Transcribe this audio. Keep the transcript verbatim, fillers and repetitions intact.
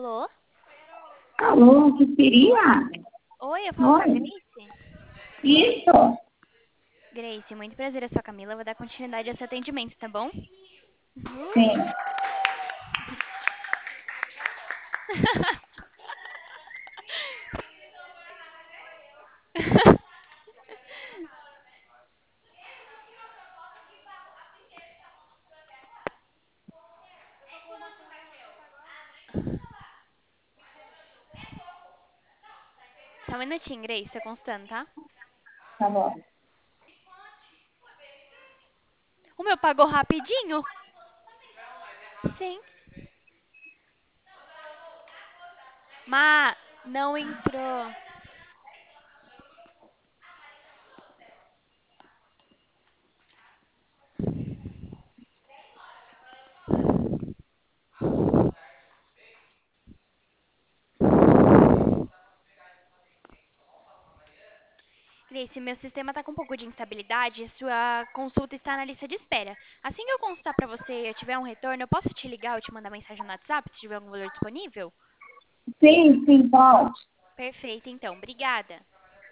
Alô? Alô, que seria? Oi, eu falo com a Oi, Grace? isso? Grace, muito prazer, eu sou a Camila, eu vou dar continuidade a esse atendimento, tá bom? Uh. Sim, Só um minutinho, Grace, tô consultando, tá? tá bom. O meu pagou rapidinho? Sim. Mas não entrou. Grace, meu sistema tá com um pouco de instabilidade e sua consulta está na lista de espera. Assim que eu consultar pra você e eu tiver um retorno, eu posso te ligar ou te mandar mensagem no WhatsApp se tiver algum valor disponível? Sim, sim, pode. Perfeito, então. Obrigada.